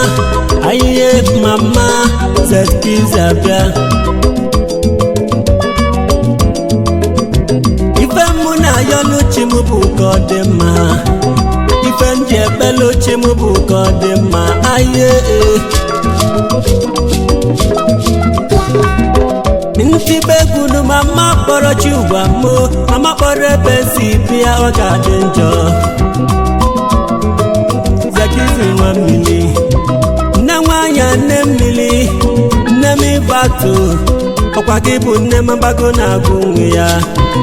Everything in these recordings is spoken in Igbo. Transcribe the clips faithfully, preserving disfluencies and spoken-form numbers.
aye mama Zkizabia ife muna yonu chimu bu kodema ife nje belo chimu bu kodema aye Nti begunu mama boro chuwa mo mama boro besi bia oga denjo Zakizi wa mili na wanya ne mili ne mi batu okwa kibu ne mabago na gunwe ya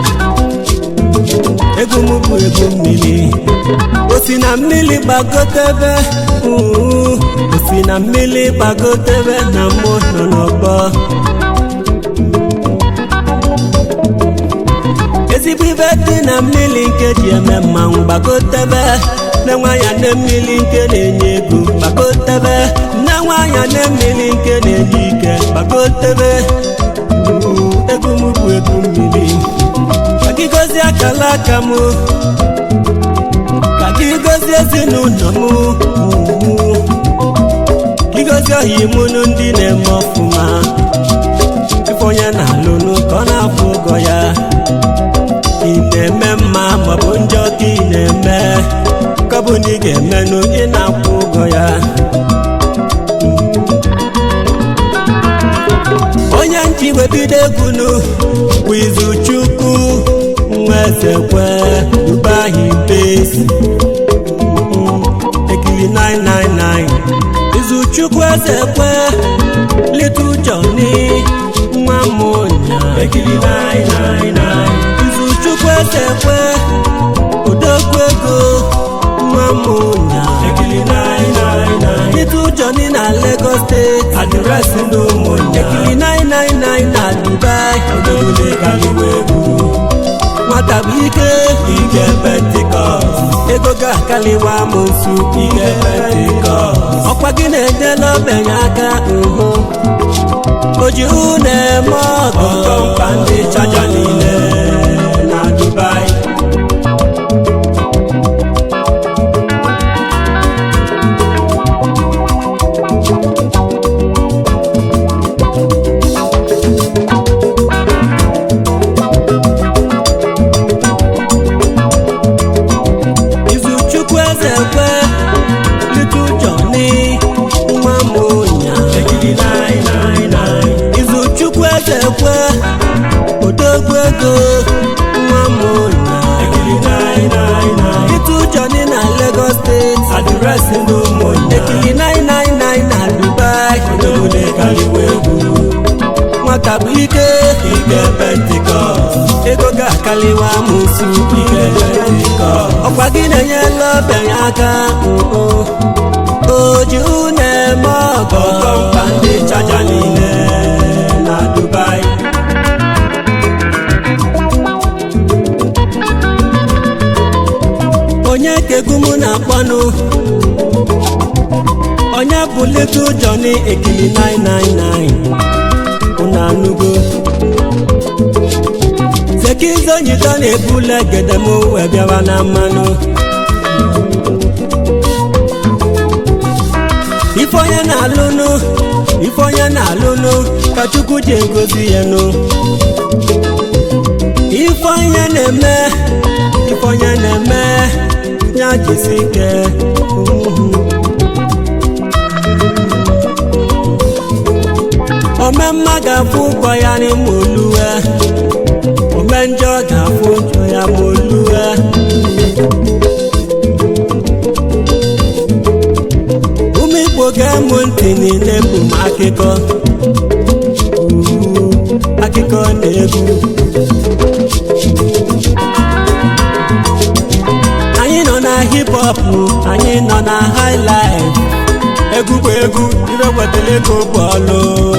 egu mu bu egu mili osina mili bagotebe uh osina mili bagotebe na mo no no bo Ezibibeti na mili nke ji eme mmanwụ gbagotebe na nwanya na mmili nke na-enye ego gbagotebe na nwanya na mmili nke na-enye ike gbagotebe ego m bụ ego mmiri ka gị gozie akala aka m ka gị gozie ezinụlọ m gị gozie ohi mụ na ndị na-eme ọfụma ife onye na-alụnụ ka ọ na-akwụ ụgwọ ya Ineme mma mabu njọ ka ị na-eme ka bụ na ị ga-emenụ ị na-akwụ ụgwọ ya onye nji webido egwunu bụ Izuchukwu Nwezekwe Dubai base Ekili nine nine nine Izuchukwu Ezekwe Little Johnny Nwamonya Ekili nine nine nine Izuchukwu Ezekwe Odogwu ego Nwamonya Ekili nine nine nine Little Johnny na Lagos State Address n'Umonya Ekili nine nine nine na Dubai Odogwu kaliwegu Nwata bụ ike Ike Pentecost Ego ga-akaliwa monsu Ike Pentecost Ọkwa gị na-edela obenye aka nhụ Oji une mọgọ Ọkọmpa ndị chaja niile na Dubai Izuchukwu Ezekwe Little Johnny Nwamonya Ekili nine nine nine Izuchukwu Ezekwe Odogwu ego Nwamonya Ekili nine nine nine Little Johnny na Lagos State Address n'Umonya Ekili nine nine nine na Dubai Odogwu kaliwegu Nwata bụ ike Ike Pentecost Ego ga-akaliwa monsu Ike Pentecost Ọkwa gị na-enyela obenye aka Oji une mọgọ Ọkọmpa ndị chaja niile na Dubai Onye kegwu mụ na-akpọnụ Onye bụ Little Johnny Ekili nine nine nine Una anugo Zekizo nyito na-ebule gedemu wee bịawa na mmanụ Ife onye na-alụnụ Ife onye na-alụnụ ka Chukwu ji egozi ya nụ Ife onye na-eme Ife onye na-eme ya jisi ike Ome mma ga-afụ ụgwọ ya n'ime oluwe Ome njọ ga-afụ ụjọ ya ma oluwe Ụmụ Igbo ga-emu ntị niile bụ m akụkọ Akụkọ na egwu Anyị nọ na hip hop, anyị nọ na high life Egwu bụ egwu, ibe wetara ego bụ ọlụ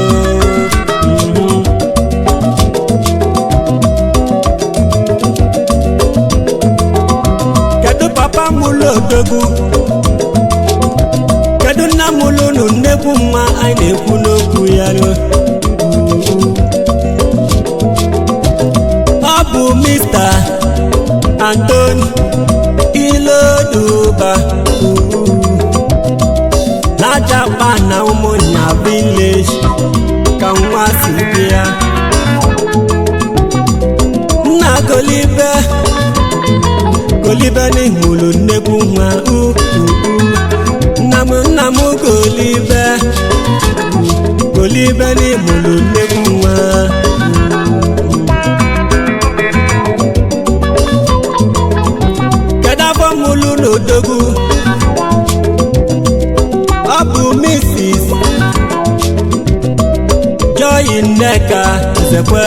Kedu papa mụlụ odogwu Kedu nna mụlụ nụ nnekwu mma anyị na-ekwu n'okwu ya Ọ bụ Mister Anthony Iloduba Najapa na Umunya village ka nwa si bịa nna Golibe Golibe n'ihulu nnekwu nwa nna m nna m Golibe Golibe n'ihulu nnekwu nwa kedafọ mulu n'odogwu ọ bụ Missus Joy Nneka Ezekwe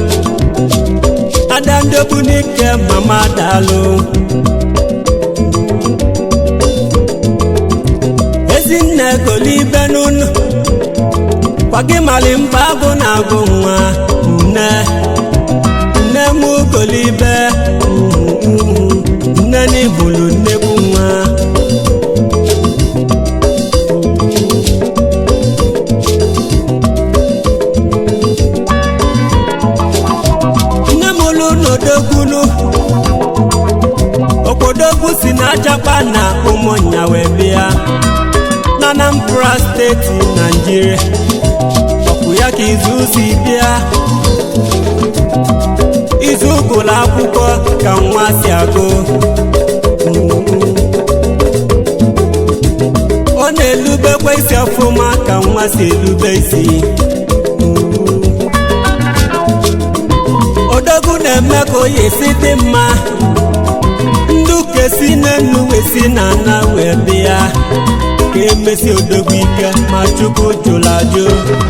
Adandogwu n'ike mama dalụ Ezinne Golibe n'ụlọ kwagị mali mba agụ na agụ nwa nne nne m Golibe nne n'ihulu nnekwu nwa nne m ụlụ n'odogwunu okpodogwu si na Ajapa na Umunya wee bịa na Anambra steeti Nigeria ọkụ ya ka izu si bịa izu gụlụ akwụkwọ ka nwa si agụ ọ na-elubekwa isi ọfụma ka nwa si elube isi odogwu na-eme ka oyi esi dị mma ndụ kesi n'enu wesi na ana wee bịa ka emesi odogwu ike ma Chukwu jụrụ ajụ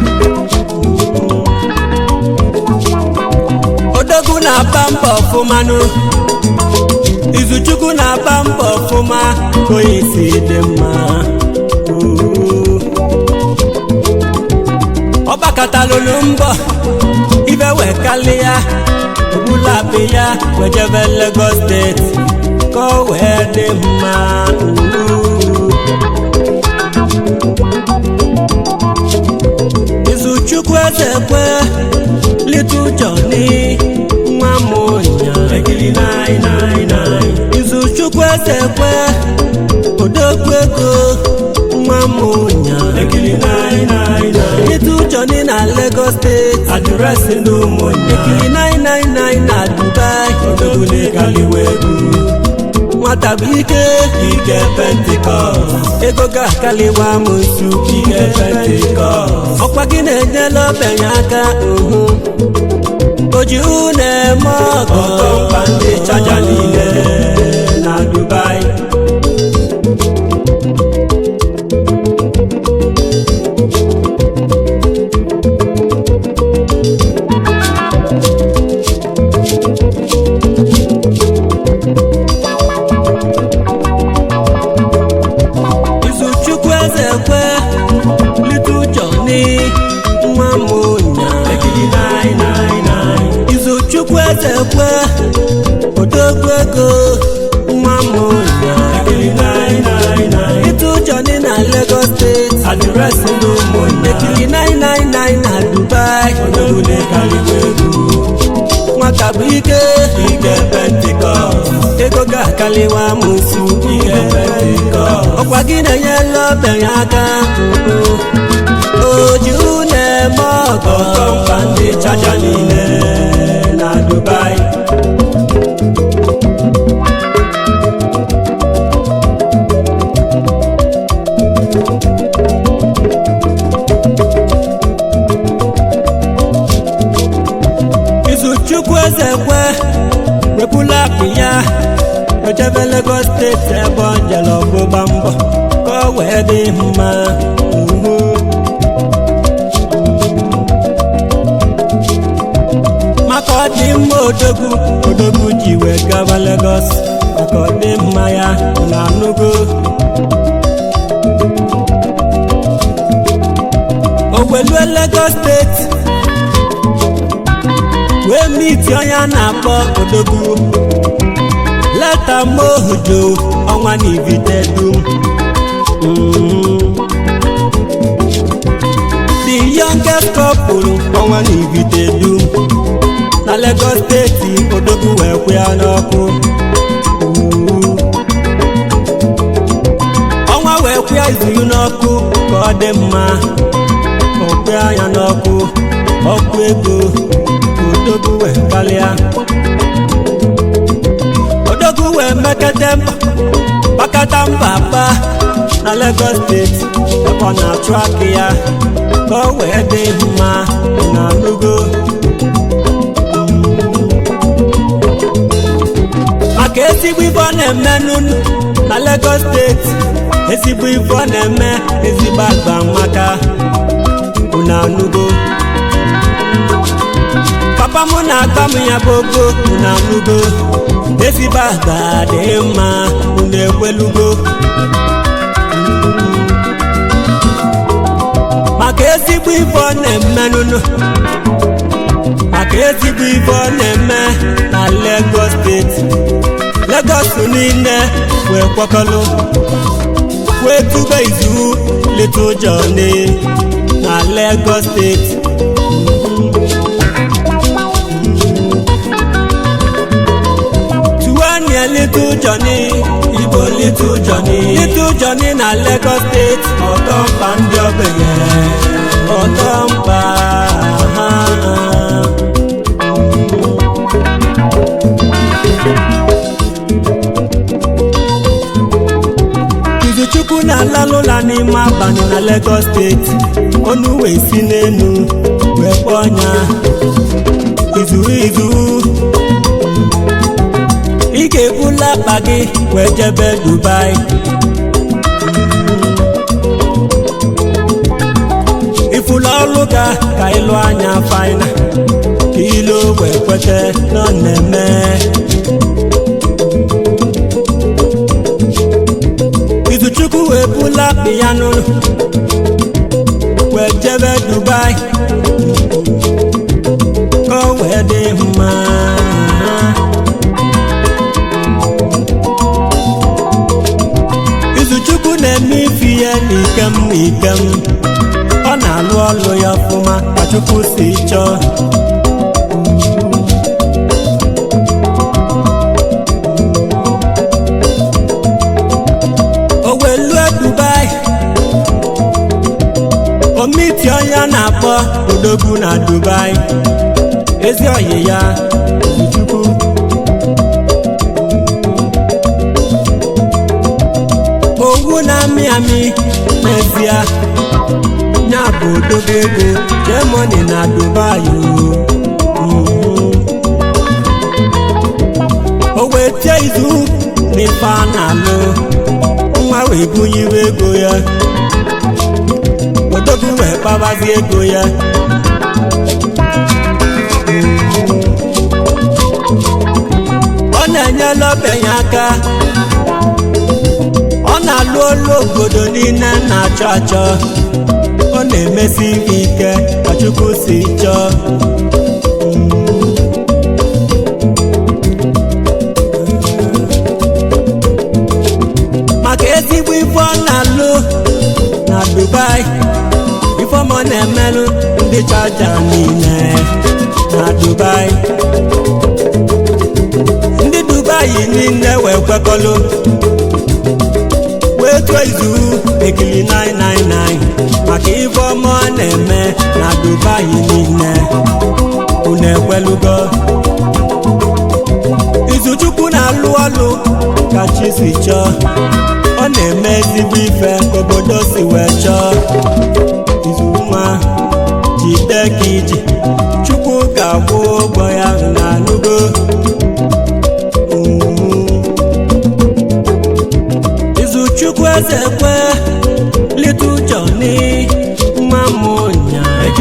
odogwu na-aba mbọ ọfụma nụ Izuchukwu na-aba mbọ ọfụma ka oyi si dị mma ọ gbakatalụlụ mbọ ibe wee kalịa ogbulapị ya wejebe Lagos steeti ka o wee dị mma Izuchukwu Ezekwe Little Johnny nwa Umunya Izuchukwu Ezekwe odogwu ego nwa Umunya Little Johnny na Lagos State adịresị n'Umunya ekili nine nine nine na Dubai odogwu n'ekaliwe egwu nwata bụ ike ike Pentecost ego ga-akaliwa musu ike Pentecost ọkwa gị na-enyela obenye aka oji na-eme ọgọ mba ndị chaja niile na Dubai Izuchukwu Ezekwe Little Johnny nwa Umunya Izuchukwu Ezekwe odogwu ego nwa Umunya Little Johnny na Lagos State adịresị n'Umunya ekili nine nine nine na Dubai odogwu n'ekaliwe egwu nwata bụ ike ike Pentecost ego ga-akaliwa musu ike Pentecost ọkwa gị na-enyela obenye aka oji na-eme ọgọ mba ndị chaja niile na Dubai Izuchukwu Ezekwe wepụla apị ya ojebe Lagos steeti ebe ọ jere ọgbụgba mbọ ka o wee dị mma maka ọ dị mma odogwu odogwu ji wee gaba Lagos maka ọ dị mma ya na anụgo o welue Lagos steeti wee miti onye a na-akpọ odogwu leta mohojo ọnwa n'ivite dum the youngest couple ọnwa n'ivite dum na Lagos steeti odogwu wee kwụ ya n'ọkụ ọnwa wee kwụ ya izu n'ọkụ ka ọ dị mma okpe anya n'ọkụ ọkụ ego odogwu wee kalịa odogwu wee mekete mba gbakọta mba pa na Lagos steeti ebe ọ na-achụ aka ya ka o wee dị mma na anụgo maka ezigbo ife ọ na-eme n'ụlọ na Lagos steeti ezigbo ife ọ na-eme ezigbo agba maka unu anụgo papa mụ na-agba m ya bụ ogo unu anụgo ezigbo agba dị mma unu ekwelugo maka ezigbo ife ọ na-eme n'ụlọ maka ezigbo ife ọ na-eme na Lagos steeti Lagos niile wee kwakọlụ wee tube izu Little Johnny na Lagos steeti tuwania Little Johnny Igbo Little Johnny Little Johnny na Lagos steeti ọtọ mba ndị ogbenye ọtọ mba Chukwu na-alalụla n'ime abalị na Lagos steeti onu wee si n'elu wee kpọọ ọnya izu izu ị ga-ebula akpa gị wee jebe Dubai ifula ọlụ ga ka ịlụ anya faina ka ilo wee kwete na ọ na-eme Chukwu wee bula akpị ya n'ụlọ wee jebe Dubai ka o wee dị mma Izuchukwu na-eme ife ya n'ikem n'ikem ọ na-alụ ọlụ ya ọfụma ka Chukwu si chọọ omiti ọnya na-akpọ odogwu na Dubai ezi oyi ya Chukwu owu na-amị amị n'ezie ya bụ odogwu ego Germany na Dubai o wee tie izu n'ife a na-alụ nwa wee bunyiwe ego ya odogwu wee kpabazi ego ya ọ na-enyela ogbenye aka ọ na-alụ olu obodo niile na-achọ achọ ọ na-emesi ihe ike ka Chukwu si chọọ maka ezigbo ife ọ na-alụ na Dubai ifeọma na-emelụ ndị chaja niile na Dubai ndị Dubai niile wee kwekọlụ wee tụọ izu ekili nine nine nine maka ifeọma na-eme na Dubai niile unu ekwelugo Izuchukwu na-alụ ọlụ ka chi si chọọ ọ na-eme ezigbo ife ka obodo si wee chọọ Izuma jide ka iji Chukwu ga-akwụ ụgwọ ya na anụgo Izuchukwu eze kwe Little Johnny nwa m ụnya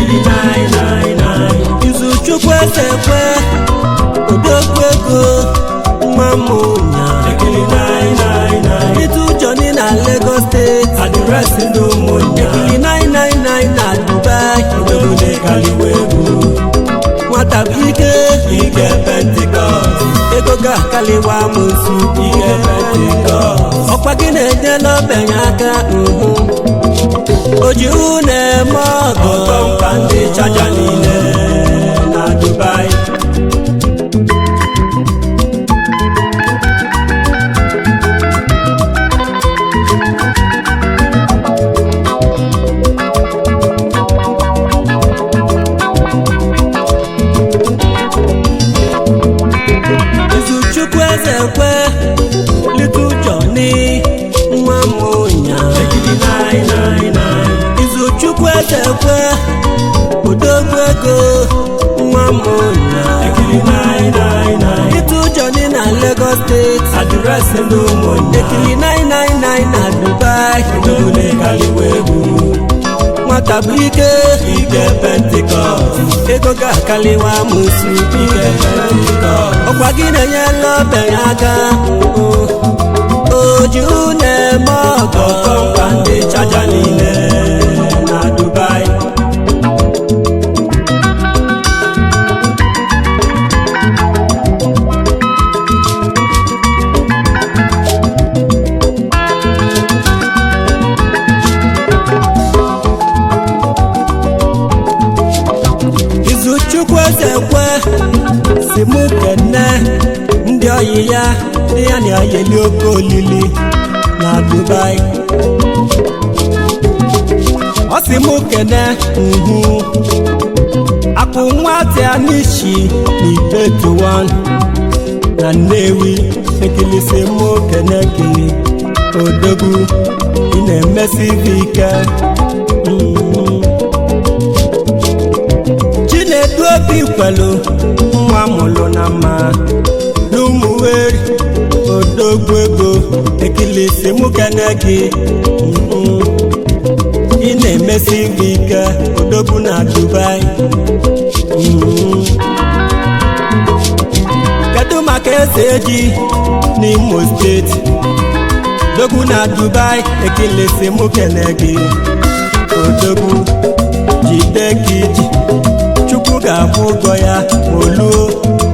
Izuchukwu eze kwe odogwu ego nwa m ụnya Little Johnny na Lagos steeti adịrịsị n'ụmụnya ekili nine nine nine na Dubai odogwu na-ekaliwe ego nwata bụ ike ike Pentecost ego ga-akaliwa amosu ike Pentecost ọkwa gị na-enyela ogbenye aka oji na-eme ọgọ ọtọ mkpa ndị chaja niile na Dubai ego nwa m nya ekili nine nine nine itu Johnny na Lagos State adịresị ndị ụmụnya ekili nine nine nine na Dubai odogune kaliwebu nwata bụ ike ike Pentecost ego ga-akaliwa musu ike Pentecost ọkwa gị na-enyela obenye aka oju na-eme ọgọ kọmpa ndị chaja niile na Dubai Chukwu Ezekwe si mụ kene ndị oyi ya ndị ya na-ayeli oke olili na Dubai ọ si mụ kene uhu akụ nwata n'ishi n'Ibetuwan na Nnewi ekilisi mụ kene gị odogwu ị na-emesi ike Chinedu obi kwelu nwa mụlụ na mma n'Ụmụweri odogwu ego ekilisi mụ kene gị ị na-emesi ike odogwu na Dubai kedu maka eze eji n'Imo steeti odogwu na Dubai ekilisi mụ kene gị odogwu jide ka iji Chukwu ga-akwụ ụgwọ ya oluo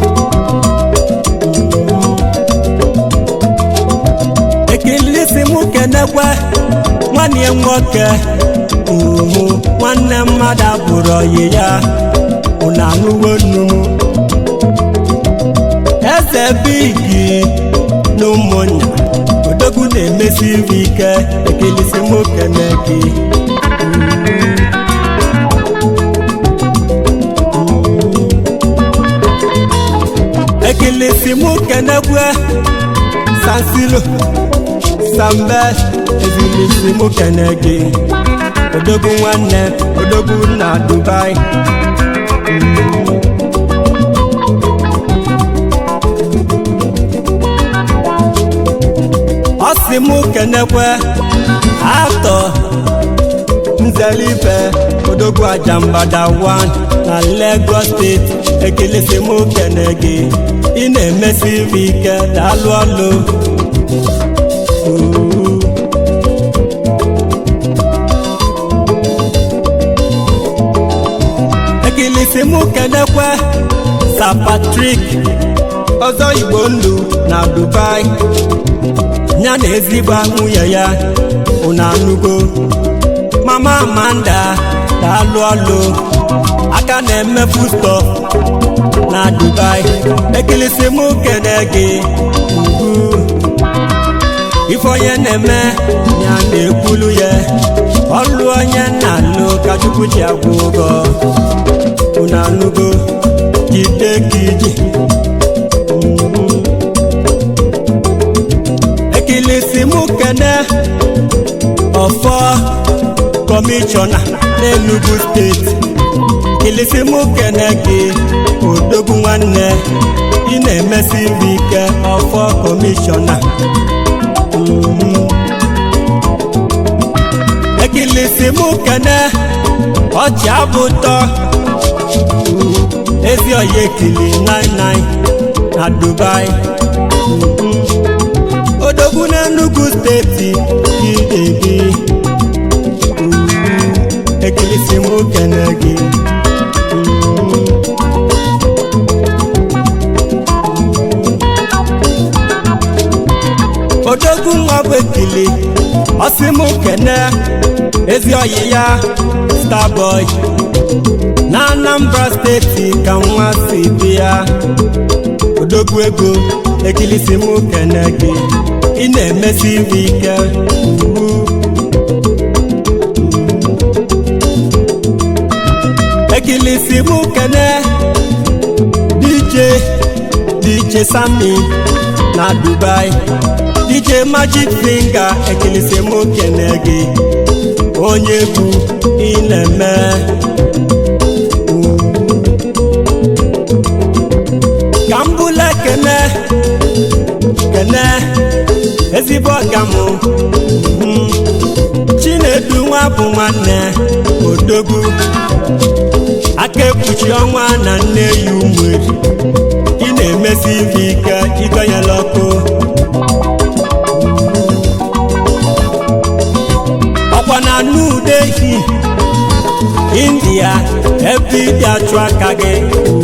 ekilisi mụ kenekwe nwanne nwoke umu nwanne mmadụ abụrụ oyi ya unu anụwo nnumu eze bigi n'Ụmụnya odogwu na-emesi ike ekilisi mụ kene gị ekilisi mụ kenekwe Sansilo Sambe ekilisi mụ kene gị odogwu nwanne odogwu na Dubai ọ si mụ kenekwe atọ Nzelibe odogwu Ajambada one na Lagos State ekilisi mụ kene gị ị na-emesi ike daalụ ọlụ ekilisi mụ kenekwe Sir Patrick ọzọ Igbo ndụ na Dubai ya na ezigbo nwunye ya unu anụgo Mama Amanda daalụ ọlụ aka na-eme foodstuff na Dubai ekilisi mụ kene gị ugwu ife onye na-eme ya na-ekwulu ya ọlụ onye na-alụ ka Chukwu ji agwụ ụgwọ unu anụgo jide ka iji ekilisi mụ kene ọfọ kọmishọna n'Enugu steeti ekilisi mụ kene gị odogwu nwanne ị na-emesi ike ọfọ kọmishọna ekilisi mụ kene ọchị abụtọ ezi oyi ekili nine nine na Dubai odogwu n'Enugu steeti gị ekilisi mụ kene gị odogwu nwa bụ ekili ọsị mụ kene ezi oyi ya Starboy na Anambra steeti ka nwa si bịa odogwu ego ekilisi mụ kene gị ị na-emesi ike ekilisi mụ kene D J D J Sammy na Dubai D J Magic Finger ekilisi mụ kene gị onye egwu ị na-eme kene ezigbo ọga m Chinedu nwa bụ nwanne odogwu aka ekpuchi ọnwa na nne ya umeri ị na-emesi ife ike ịdọnyela ọkụ ọkwa na n'udehi India ebe ịdị achụ aka gị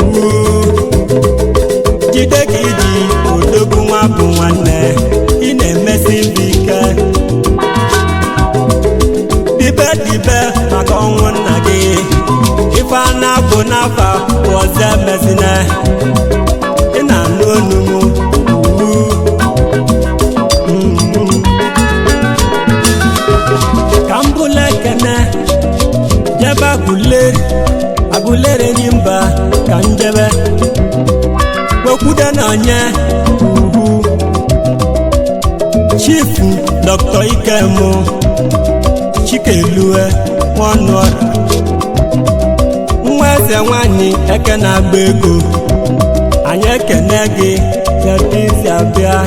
jide ka iji odogwu nwa bụ nwanne ị na-emesi ife ike dibe dibe maka ọnwụ nna gị ife a na-abụ n'afa ọzọ emezina ị na-anụ onu m ka m bụla ekene jebe Agụleri Agụleri enyi mba ka m jebe wekwude na onye ugwu Chifu Dr. Ikemo Chikelue Nwanuora nwa eze nwanyị eke na-agba ego anyị ekene gị yadịzi abịa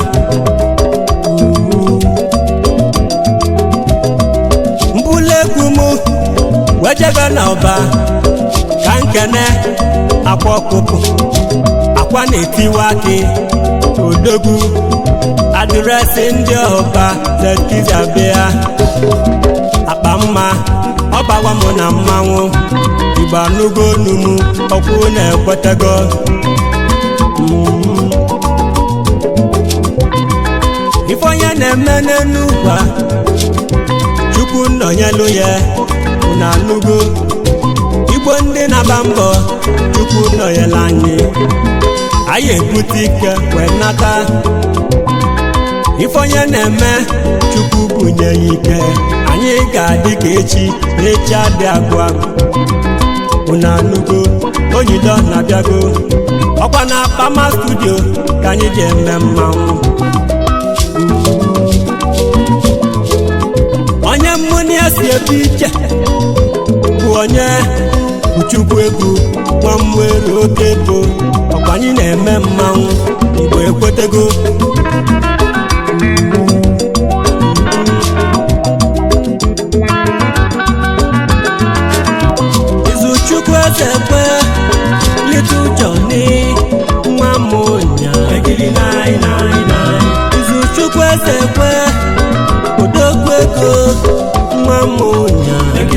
mbụla egwu m wejebe n'ọba ka nkene akwa ọkụkụ akwa na-etiwa gị odogwu adịresị ndị ọba yadịzi abịa akpa mma ọbawa m na mmanwụ igbo anụgo onumu ọkwụ na-ekwetego ife onye na-eme n'elu ụwa Chukwu nọnyelu ya unu anụgo igbo ndị na-agba mbọ Chukwu nọnyelu anyị anyị ebute ike wee nata ife onye na-eme Chukwu bunye ya ike anyị ga-adị ka echi echi adị agụ agụ unu anụgo Onyido na-abịago ọkwa na Pama studio ka anyị ji eme mmanwụ onye mmụnụ ya si ebe iche bụ onye Uchukwu egwu nwa mwere oke bụ ọkwa anyị na-eme mmanwụ Igbo ekwetego Izuchukwu eze kwe Little Johnny nwa monya Izuchukwu eze kwe odogwu ego nwa monya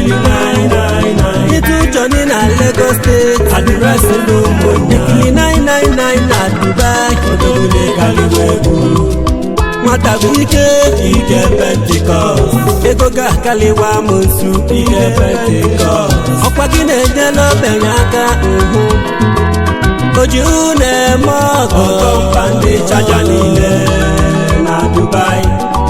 Little Johnny na Lagos State adịresị n'ụmụnya Ekili nine nine nine na Dubai odogwu kaliwego nwata bụ ike ike Pentecost ego ga-akaliwa m nsu ike Pentecost ọkwa gị na-enyela obenye aka nhụ oji unu eme ọgọ mba ndị chaja niile na Dubai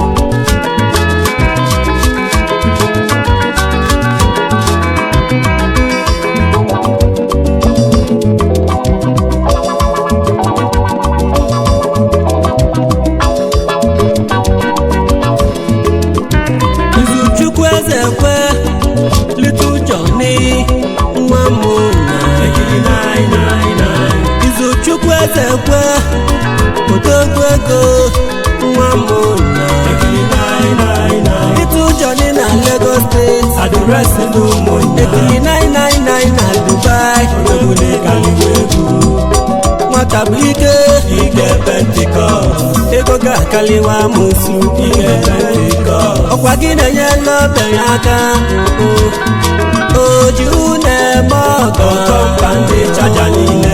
Izuchukwu eze kwe Little Johnny nwa monya Izuchukwu eze kwe odogwu ego nwa monya Little Johnny na Lagos State adịresị n'ụmụnya Ekili nine nine nine na Dubai odogwu kaliwego nwata bụ ike ike Pentecost ego ga-akaliwa m nsu ike Pentecost ọkwa gị na-enyela obenye aka oji unu eme ọgọ mba ndị chaja niile